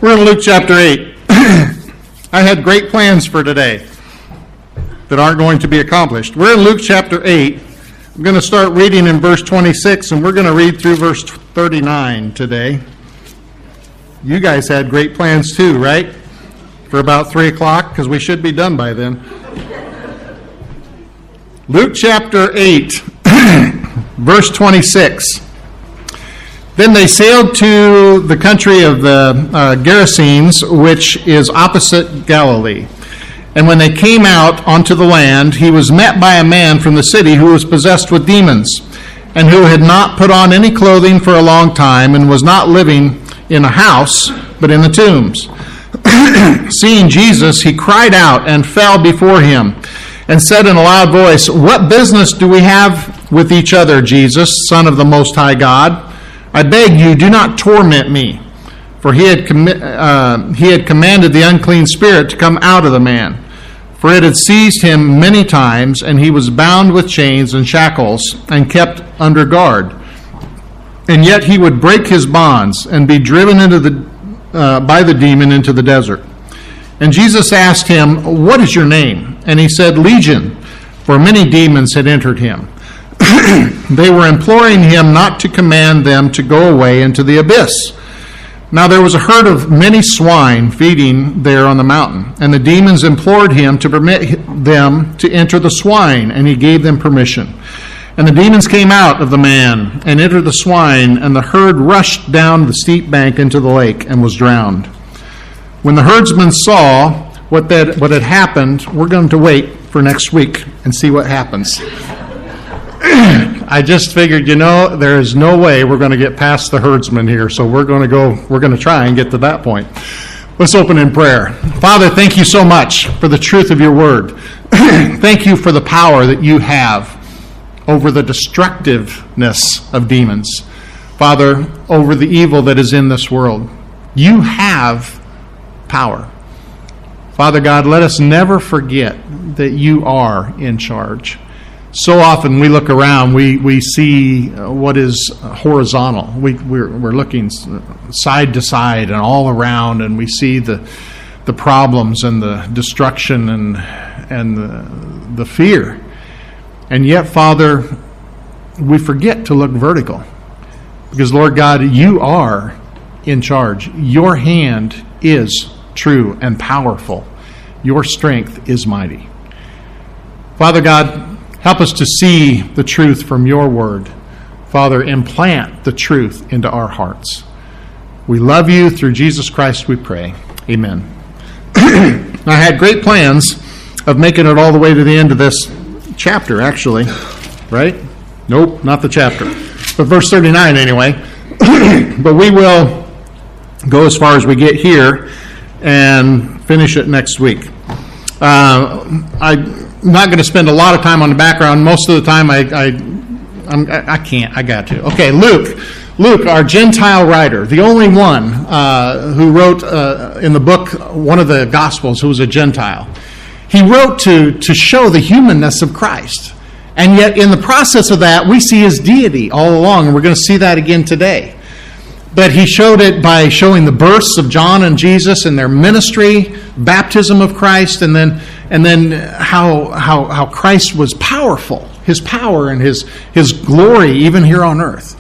We're in Luke chapter 8. I had great plans for today that aren't going to be accomplished. We're in Luke chapter 8. I'm going to start reading in verse 26, and we're going to read through verse 39 today. You guys had great plans too, right? For about 3 o'clock, because we should be done by then. Luke chapter 8, verse 26. Then they sailed to the country of the Gerasenes, which is opposite Galilee. And when they came out onto the land, he was met by a man from the city who was possessed with demons, and who had not put on any clothing for a long time, and was not living in a house, but in the tombs. Seeing Jesus, he cried out and fell before him, and said in a loud voice, "What business do we have with each other, Jesus, Son of the Most High God? I beg you, do not torment me." For he had commanded the unclean spirit to come out of the man. For it had seized him many times, and he was bound with chains and shackles, and kept under guard. And yet he would break his bonds, and be driven by the demon into the desert. And Jesus asked him, "What is your name?" And he said, "Legion," for many demons had entered him. They were imploring him not to command them to go away into the abyss. Now there was a herd of many swine feeding there on the mountain, and the demons implored him to permit them to enter the swine, and he gave them permission. And the demons came out of the man and entered the swine, and the herd rushed down the steep bank into the lake and was drowned. When the herdsmen saw what had happened, we're going to wait for next week and see what happens. I just figured, there is no way we're going to get past the herdsman here, so we're going to try and get to that point. Let's open in prayer. Father, thank you so much for the truth of your word. Thank you for the power that you have over the destructiveness of demons. Father, over the evil that is in this world. You have power. Father God, let us never forget that you are in charge. So often we look around, we see what is horizontal. We're looking side to side and all around, and we see the problems and the destruction and the fear. And yet, Father, we forget to look vertical. Because, Lord God, you are in charge. Your hand is true and powerful. Your strength is mighty. Father God, help us to see the truth from your word. Father, implant the truth into our hearts. We love you. Through Jesus Christ we pray. Amen. I had great plans of making it all the way to the end of this chapter, actually. Right? Nope, not the chapter. But verse 39 anyway. But we will go as far as we get here and finish it next week. I'm not going to spend a lot of time on the background. Most of the time I can't. I got to. Okay, Luke, our Gentile writer, the only one who wrote in the book, one of the Gospels, who was a Gentile. He wrote to show the humanness of Christ. And yet in the process of that, we see his deity all along, and we're going to see that again today. But he showed it by showing the births of John and Jesus and their ministry, baptism of Christ, and then how Christ was powerful, his power and his glory even here on earth.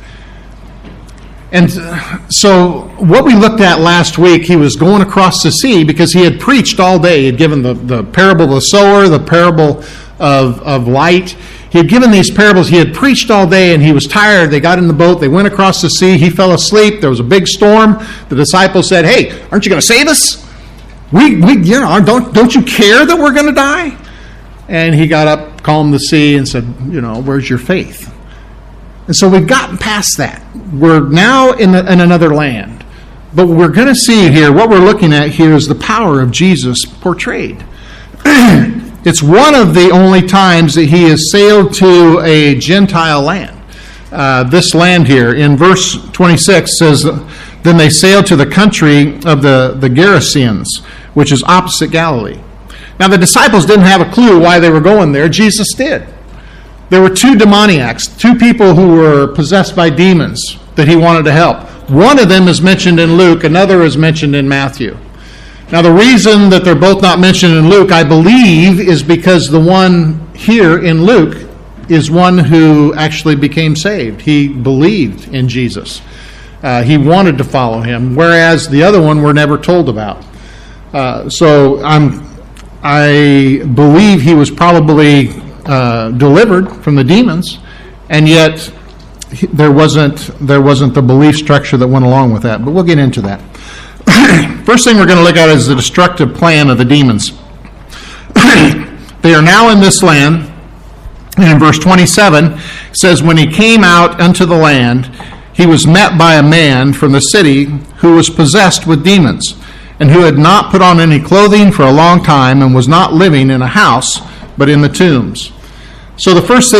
And so what we looked at last week, he was going across the sea because he had preached all day. He had given the parable of the sower, the parable of light. He had given these parables. He had preached all day, and he was tired. They got in the boat. They went across the sea. He fell asleep. There was a big storm. The disciples said, "Hey, aren't you going to save us? Don't you care that we're going to die?" And he got up, calmed the sea, and said, "Where's your faith?" And so we've gotten past that. We're now in another land. But we're going to see here, what we're looking at here is the power of Jesus portrayed. It's one of the only times that he has sailed to a Gentile land. This land here, in verse 26, says, "Then they sailed to the country of the Gerasenes, which is opposite Galilee." Now the disciples didn't have a clue why they were going there. Jesus did. There were two demoniacs, two people who were possessed by demons that he wanted to help. One of them is mentioned in Luke, another is mentioned in Matthew. Now, the reason that they're both not mentioned in Luke, I believe, is because the one here in Luke is one who actually became saved. He believed in Jesus. He wanted to follow him, whereas the other one we're never told about. So I believe he was probably delivered from the demons, and yet there wasn't the belief structure that went along with that. But we'll get into that. First thing we're going to look at is the destructive plan of the demons. They are now in this land, and in verse 27 it says, "When he came out unto the land, he was met by a man from the city who was possessed with demons, and who had not put on any clothing for a long time, and was not living in a house, but in the tombs." So the first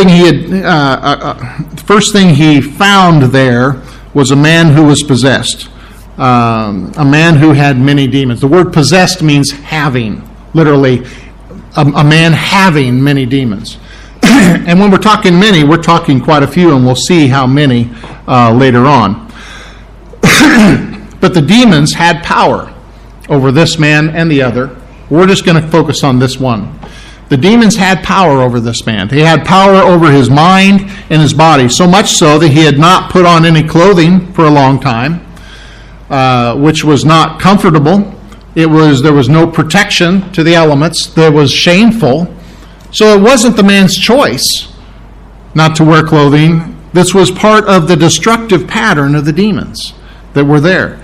thing he found there was a man who was possessed, a man who had many demons. The word possessed means having, literally, a man having many demons. And when we're talking many, we're talking quite a few, and we'll see how many later on. But the demons had power over this man and the other. We're just going to focus on this one. The demons had power over this man. They had power over his mind and his body, so much so that he had not put on any clothing for a long time, which was not comfortable. There was no protection to the elements. That was shameful. So it wasn't the man's choice not to wear clothing. This was part of the destructive pattern of the demons that were there.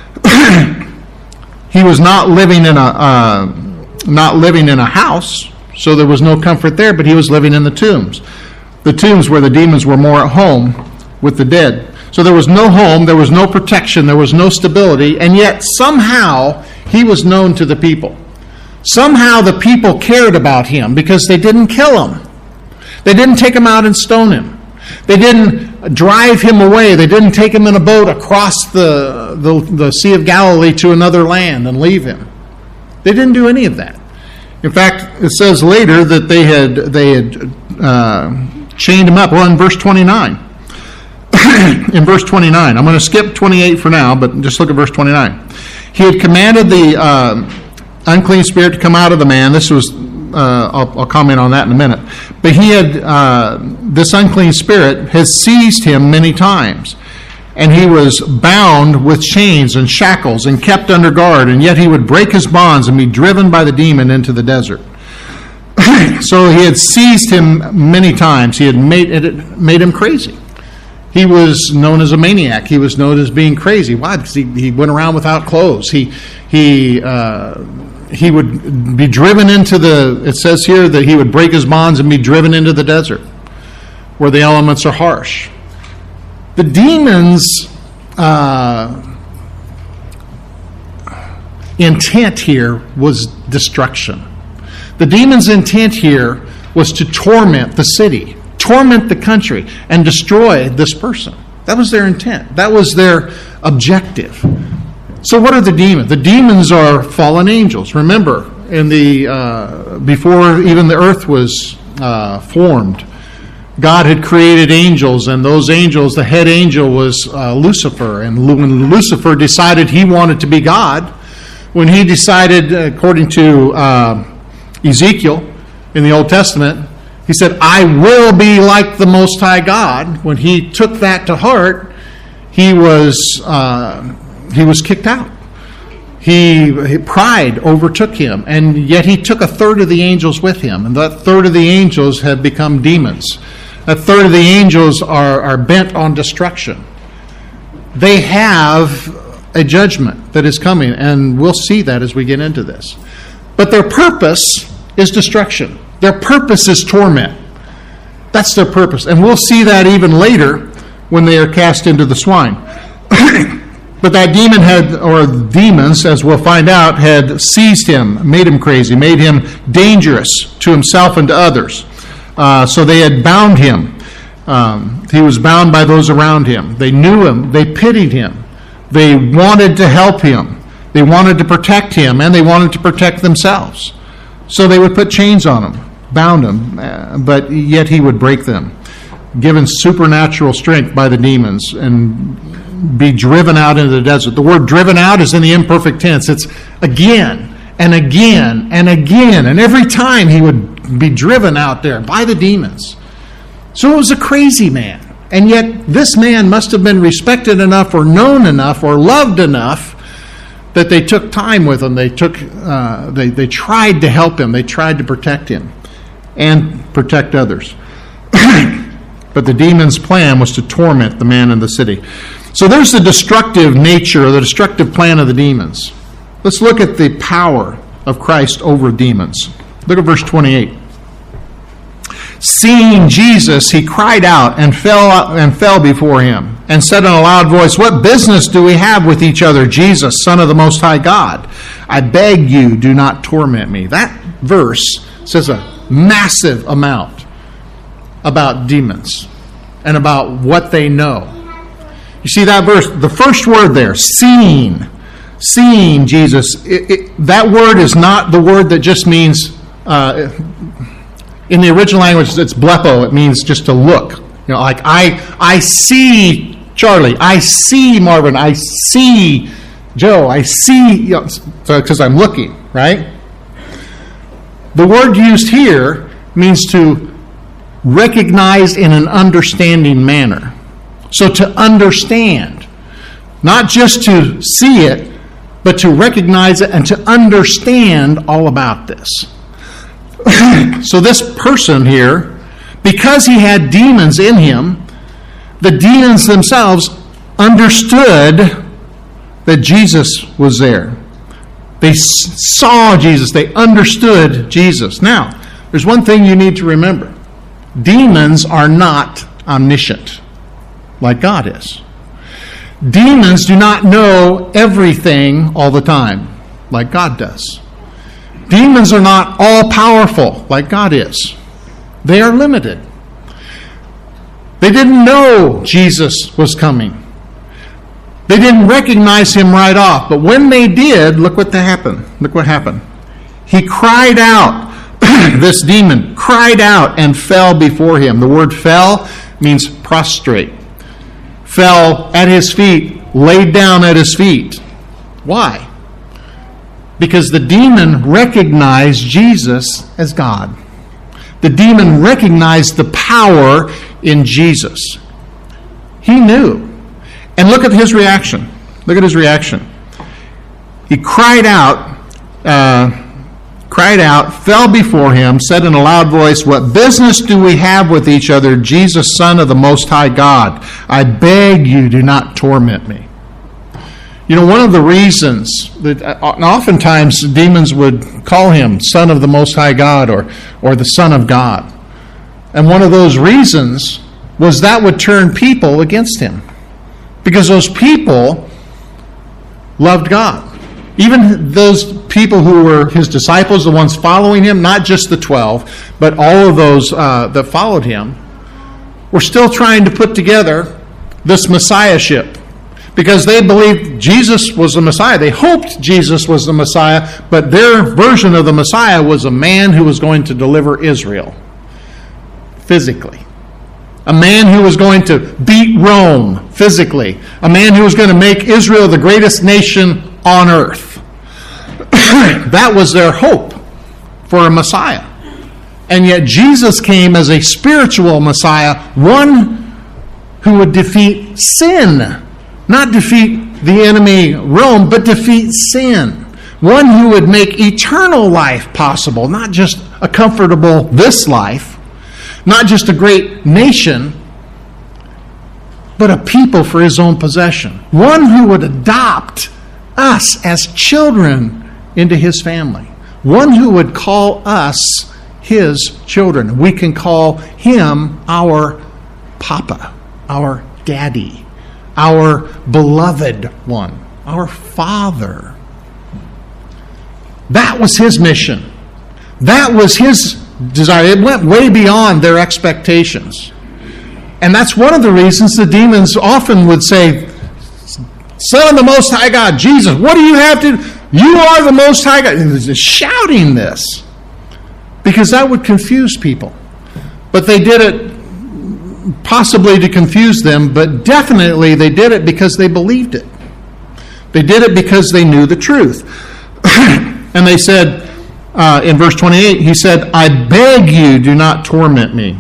He was not living in a house, so there was no comfort there, but he was living in the tombs. The tombs where the demons were more at home with the dead. So there was no home, there was no protection, there was no stability, and yet somehow he was known to the people. Somehow the people cared about him because they didn't kill him. They didn't take him out and stone him. They didn't drive him away. They didn't take him in a boat across the Sea of Galilee to another land and leave him. They didn't do any of that. In fact, it says later that they had chained him up. Well, in verse 29. In verse 29. I'm going to skip 28 for now, but just look at verse 29. He had commanded the unclean spirit to come out of the man. This was, I'll comment on that in a minute. But he had, this unclean spirit has seized him many times. And he was bound with chains and shackles and kept under guard, and yet he would break his bonds and be driven by the demon into the desert. So he had seized him many times. He had made him crazy. He was known as a maniac. He was known as being crazy. Why? Because he went around without clothes. He would be driven into it says here that he would break his bonds and be driven into the desert, where the elements are harsh. The demons' intent here was destruction. The demons' intent here was to torment the city, torment the country, and destroy this person. That was their intent. That was their objective. So what are the demons? The demons are fallen angels. Remember, before even the earth was formed, God had created angels, and those angels, the head angel was Lucifer. And when Lucifer decided he wanted to be God, when he decided, according to Ezekiel in the Old Testament, he said, "I will be like the Most High God." When he took that to heart, he was kicked out. Pride overtook him, and yet he took a third of the angels with him, and that third of the angels have become demons. A third of the angels are bent on destruction. They have a judgment that is coming, and we'll see that as we get into this. But their purpose is destruction. Their purpose is torment. That's their purpose. And we'll see that even later when they are cast into the swine. But that demons, as we'll find out, had seized him, made him crazy, made him dangerous to himself and to others. So they had bound him. He was bound by those around him. They knew him. They pitied him. They wanted to help him. They wanted to protect him, and they wanted to protect themselves. So they would put chains on him, bound him, but yet he would break them, given supernatural strength by the demons. And be driven out into the desert. The word driven out is in the imperfect tense. It's again and again and again. And every time he would be driven out there by the demons. So it was a crazy man. And yet this man must have been respected enough or known enough or loved enough that they took time with him. They tried to help him. They tried to protect him and protect others. But the demon's plan was to torment the man in the city. So there's the destructive nature, the destructive plan of the demons. Let's look at the power of Christ over demons. Look at verse 28. Seeing Jesus, he cried out and fell before him and said in a loud voice, "What business do we have with each other, Jesus, Son of the Most High God? I beg you, do not torment me." That verse says a massive amount about demons and about what they know. You see that verse, the first word there, seeing Jesus. That word is not the word that just means, in the original language, it's blepo. It means just to look. You know, like I see Charlie, I see Marvin, I see Joe, I see, because I'm looking, right? The word used here means to recognize in an understanding manner. So to understand, not just to see it, but to recognize it and to understand all about this. So this person here, because he had demons in him, the demons themselves understood that Jesus was there. They saw Jesus. They understood Jesus. Now, there's one thing you need to remember. Demons are not omniscient like God is. Demons do not know everything all the time like God does. Demons are not all-powerful like God is. They are limited. They didn't know Jesus was coming. They didn't recognize him right off. But when they did, look what happened. Look what happened. He cried out. This demon cried out and fell before him. The word fell means prostrate. Fell at his feet, laid down at his feet. Why? Because the demon recognized Jesus as God. The demon recognized the power in Jesus. He knew. And look at his reaction. Look at his reaction. He cried out, fell before him, said in a loud voice, "What business do we have with each other, Jesus, Son of the Most High God? I beg you, do not torment me." You know, one of the reasons that oftentimes demons would call him Son of the Most High God or the Son of God. And one of those reasons was that would turn people against him. Because those people loved God. Even those people who were his disciples, the ones following him, not just the 12, but all of those that followed him, were still trying to put together this messiahship. Because they believed Jesus was the Messiah. They hoped Jesus was the Messiah, but their version of the Messiah was a man who was going to deliver Israel physically. A man who was going to beat Rome physically. A man who was going to make Israel the greatest nation on earth. That was their hope for a Messiah. And yet Jesus came as a spiritual Messiah, one who would defeat sin. Not defeat the enemy Rome, but defeat sin. One who would make eternal life possible, not just a comfortable this life, not just a great nation, but a people for his own possession. One who would adopt us as children into his family. One who would call us his children. We can call him our Papa, our Daddy, our beloved one, our Father. That was his mission. That was his desire. It went way beyond their expectations. And that's one of the reasons the demons often would say, "Son of the Most High God, Jesus, what do you have to do? You are the Most High God." And they're shouting this because that would confuse people. But they did it possibly to confuse them, but definitely they did it because they believed it. They did it because they knew the truth. And they said, in verse 28, he said, I beg you, do not torment me.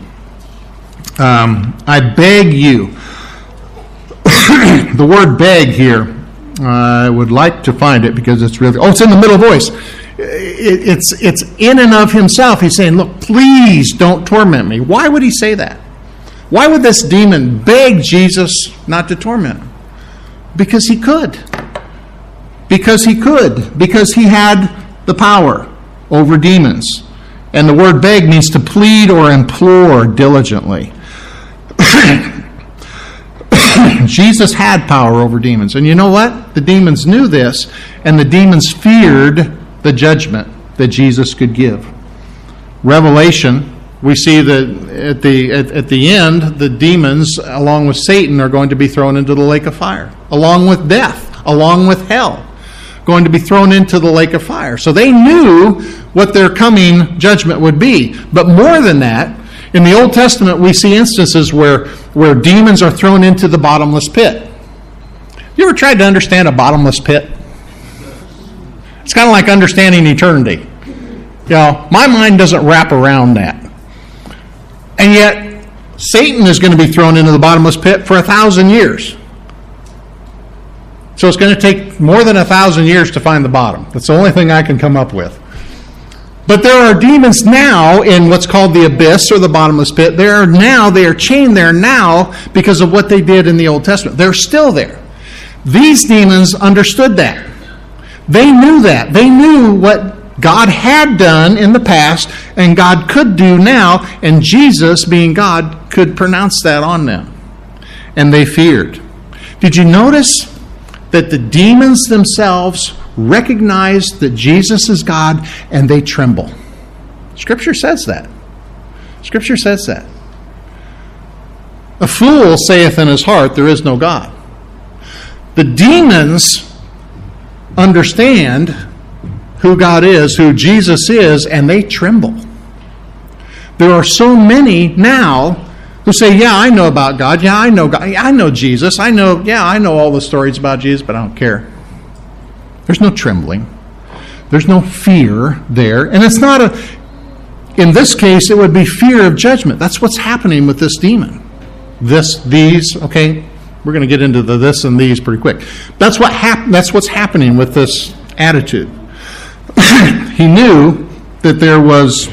I beg you. The word beg here, I would like to find it because it's really, it's in the middle voice. It's in and of himself. He's saying, look, please don't torment me. Why would he say that? Why would this demon beg Jesus not to torment him? Because he could. Because he could. Because he had the power over demons. And the word beg means to plead or implore diligently. Jesus had power over demons. And you know what? The demons knew this, and the demons feared the judgment that Jesus could give. Revelation, we see that at the end, the demons, along with Satan, are going to be thrown into the lake of fire, along with death, along with hell, going to be thrown into the lake of fire. So they knew what their coming judgment would be. But more than that, in the Old Testament, we see instances where demons are thrown into the bottomless pit. You ever tried to understand a bottomless pit? It's kind of like understanding eternity. You know, my mind doesn't wrap around that. And yet, Satan is going to be thrown into the bottomless pit for 1,000 years. So it's going to take more than 1,000 years to find the bottom. That's the only thing I can come up with. But there are demons now in what's called the abyss or the bottomless pit. They are chained there now because of what they did in the Old Testament. They're still there. These demons understood that. They knew that. They knew what God had done in the past and God could do now, and Jesus, being God, could pronounce that on them. And they feared. Did you notice that the demons themselves recognize that Jesus is God and they tremble? Scripture says that. Scripture says that. A fool saith in his heart, there is no God. The demons understand who God is, who Jesus is, and they tremble. There are so many now who say, yeah, I know about God. Yeah, I know God. I know Jesus. I know all the stories about Jesus, but I don't care. There's no trembling. There's no fear there. And it's not in this case, it would be fear of judgment. That's what's happening with this demon. These, okay? We're going to get into the this and these pretty quick. That's what's happening with this attitude. He knew that there was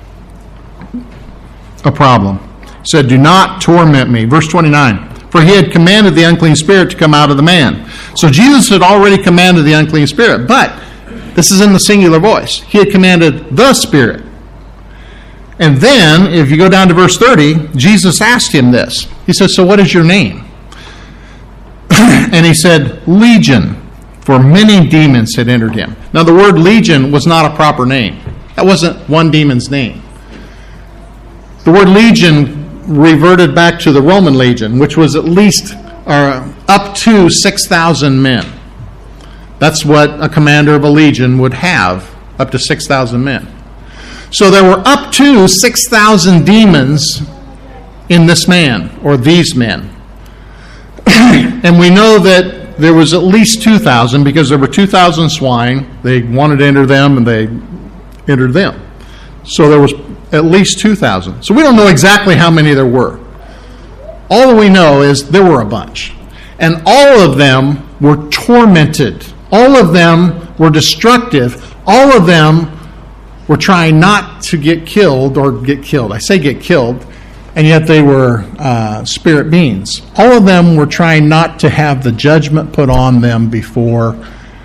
a problem. He said, do not torment me. Verse 29. For he had commanded the unclean spirit to come out of the man. So Jesus had already commanded the unclean spirit, but this is in the singular voice. He had commanded the spirit. And then, if you go down to verse 30, Jesus asked him this. He says, so what is your name? And he said, Legion, for many demons had entered him. Now the word legion was not a proper name. That wasn't one demon's name. The word legion reverted back to the Roman legion, which was at least up to 6,000 men. That's what a commander of a legion would have, up to 6,000 men. So there were up to 6,000 demons in this man, or these men. And we know that there was at least 2,000 because there were 2,000 swine. They wanted to enter them, and they entered them. So there was at least 2,000. So we don't know exactly how many there were. All that we know is there were a bunch. And all of them were tormented. All of them were destructive. All of them were trying not to get killed or get killed. I say get killed, and yet they were spirit beings. All of them were trying not to have the judgment put on them before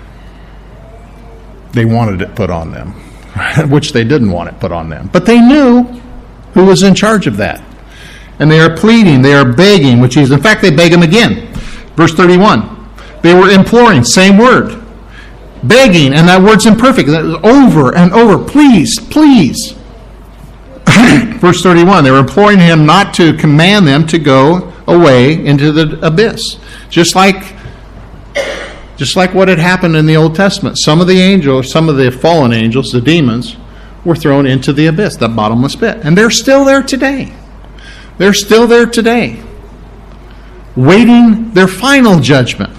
they wanted it put on them, which they didn't want it put on them. But they knew who was in charge of that. And they are pleading, they are begging, which is, in fact, they beg him again. Verse 31, they were imploring, same word. Begging, and that word's imperfect. That was over and over. Please, please. Verse 31, they were imploring him not to command them to go away into the abyss. Just like what had happened in the Old Testament. Some of the angels, some of the fallen angels, the demons, were thrown into the abyss, the bottomless pit. And they're still there today. They're still there today, waiting their final judgment.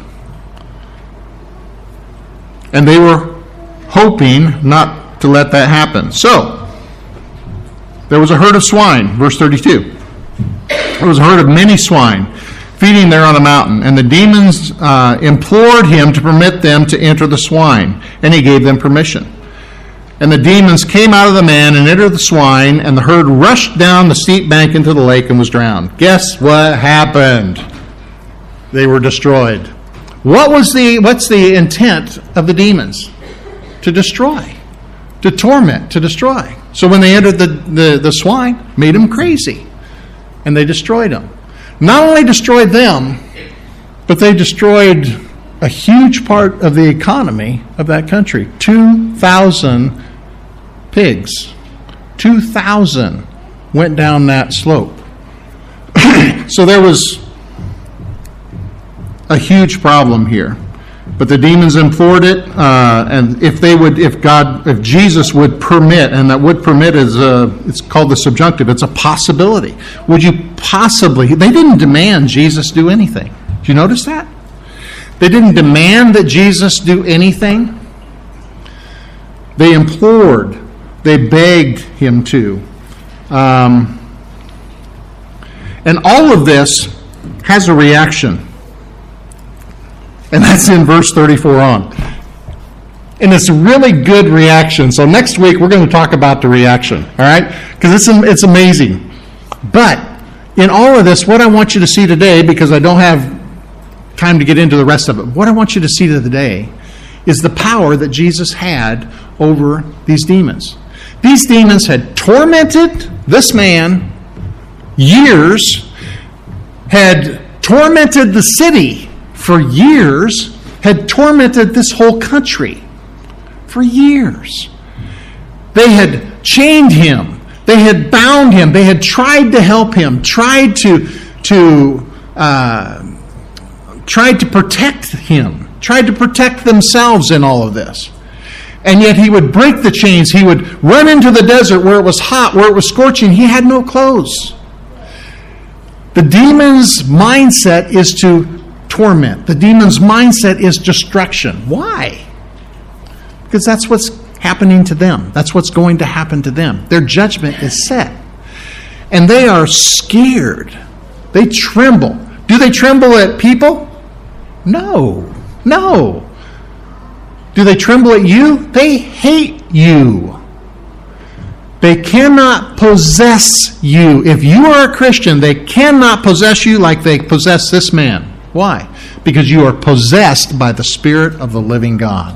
And they were hoping not to let that happen. So, there was a herd of swine, verse 32. There was a herd of many swine feeding there on the mountain, and the demons implored him to permit them to enter the swine, and he gave them permission. And the demons came out of the man and entered the swine, and the herd rushed down the steep bank into the lake and was drowned. Guess what happened? They were destroyed. What's the intent of the demons? To destroy, to torment, to destroy. So when they entered the swine, made them crazy, and they destroyed them. Not only destroyed them, but they destroyed a huge part of the economy of that country. 2,000 pigs. 2,000 went down that slope. So there was a huge problem here. But the demons implored it, and if Jesus would permit, and that would permit is it's called the subjunctive. It's a possibility. Would you possibly? They didn't demand Jesus do anything. Did you notice that? They didn't demand that Jesus do anything. They implored. They begged him to. And all of this has a reaction. And that's in verse 34 on. And it's a really good reaction. So next week we're going to talk about the reaction, all right? Because it's amazing. But in all of this, what I want you to see today, because I don't have time to get into the rest of it, what I want you to see today is the power that Jesus had over these demons. These demons had tormented this man years, had tormented the city for years, had tormented this whole country for years. They had chained him. They had bound him. They had tried to help him, tried to protect him, tried to protect themselves in all of this. And yet he would break the chains. He would run into the desert where it was hot, where it was scorching. He had no clothes. The demon's mindset is to torment. The demon's mindset is destruction. Why? Because that's what's happening to them. That's what's going to happen to them. Their judgment is set. And they are scared. They tremble. Do they tremble at people? No. No. Do they tremble at you? They hate you. They cannot possess you. If you are a Christian, they cannot possess you like they possess this man. Why? Because you are possessed by the Spirit of the living God.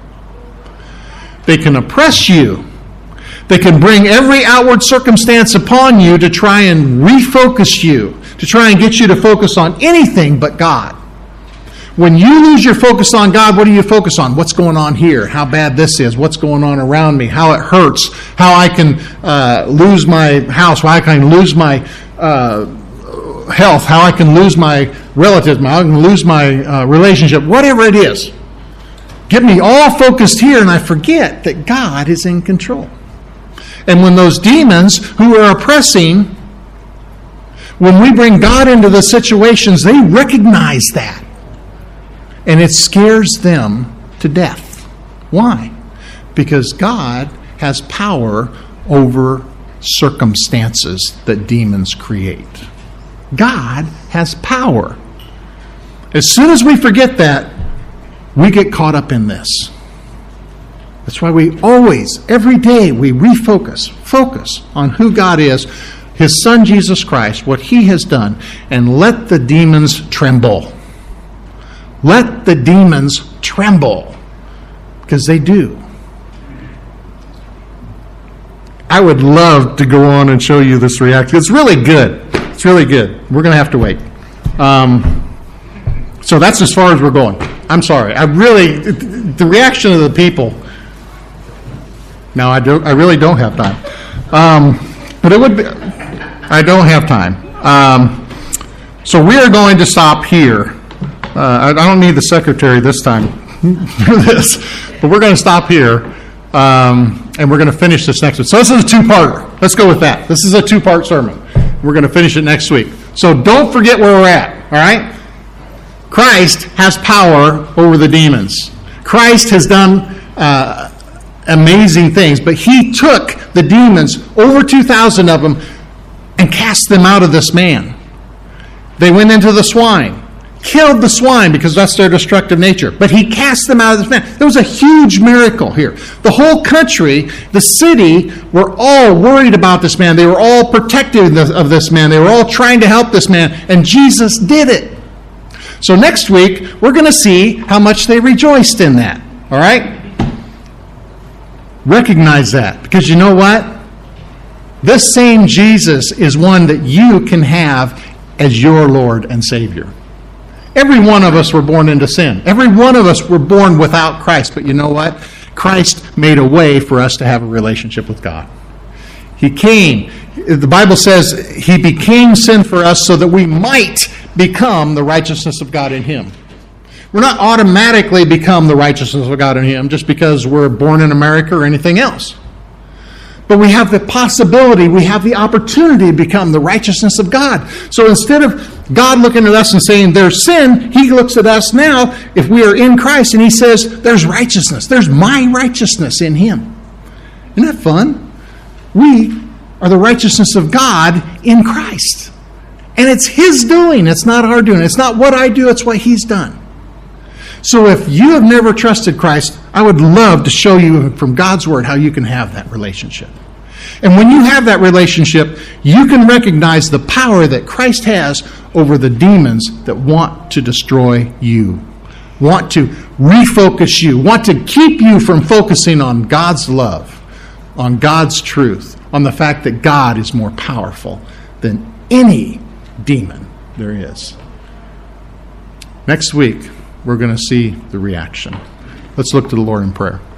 They can oppress you. They can bring every outward circumstance upon you to try and refocus you, to try and get you to focus on anything but God. When you lose your focus on God, what do you focus on? What's going on here? How bad this is? What's going on around me? How it hurts? How I can lose my house? How I can lose my health? How I can lose my relatives? How I can lose my relationship? Whatever it is. Get me all focused here, and I forget that God is in control. And when those demons who are oppressing, when we bring God into the situations, they recognize that. And it scares them to death. Why? Because God has power over circumstances that demons create. God has power. As soon as we forget that, we get caught up in this. That's why we always, every day, we focus on who God is, His Son Jesus Christ, what He has done, and let the demons tremble. Let the demons tremble, because they do. I would love to go on and show you this reaction. It's really good. It's really good. We're going to have to wait. So that's as far as we're going. I'm sorry. The reaction of the people. No, I really don't have time. But it would be. I don't have time. So we are going to stop here. I don't need the secretary this time for this, but we're going to stop here, and we're going to finish this next one. So this is a two-parter. Let's go with that. This is a two-part sermon. We're going to finish it next week. So don't forget where we're at, all right? Christ has power over the demons. Christ has done amazing things, but he took the demons, over 2,000 of them, and cast them out of this man. They went into the swine, killed the swine because that's their destructive nature, but he cast them out of this man. There was a huge miracle here. The whole country, the city, were all worried about this man. They were all protective of this man. They were all trying to help this man, and Jesus did it. So next week, we're going to see how much they rejoiced in that. All right? Recognize that, because you know what? This same Jesus is one that you can have as your Lord and Savior. Every one of us were born into sin. Every one of us were born without Christ. But you know what? Christ made a way for us to have a relationship with God. He came. The Bible says he became sin for us so that we might become the righteousness of God in him. We're not automatically become the righteousness of God in him just because we're born in America or anything else. But we have the possibility, we have the opportunity to become the righteousness of God. So instead of God looking at us and saying there's sin, he looks at us now, if we are in Christ, and he says there's righteousness. There's my righteousness in him. Isn't that fun? We are the righteousness of God in Christ. And it's his doing. It's not our doing. It's not what I do. It's what he's done. So if you have never trusted Christ, I would love to show you from God's Word how you can have that relationship. And when you have that relationship, you can recognize the power that Christ has over the demons that want to destroy you, want to refocus you, want to keep you from focusing on God's love, on God's truth, on the fact that God is more powerful than any demon there is. Next week, we're going to see the reaction. Let's look to the Lord in prayer.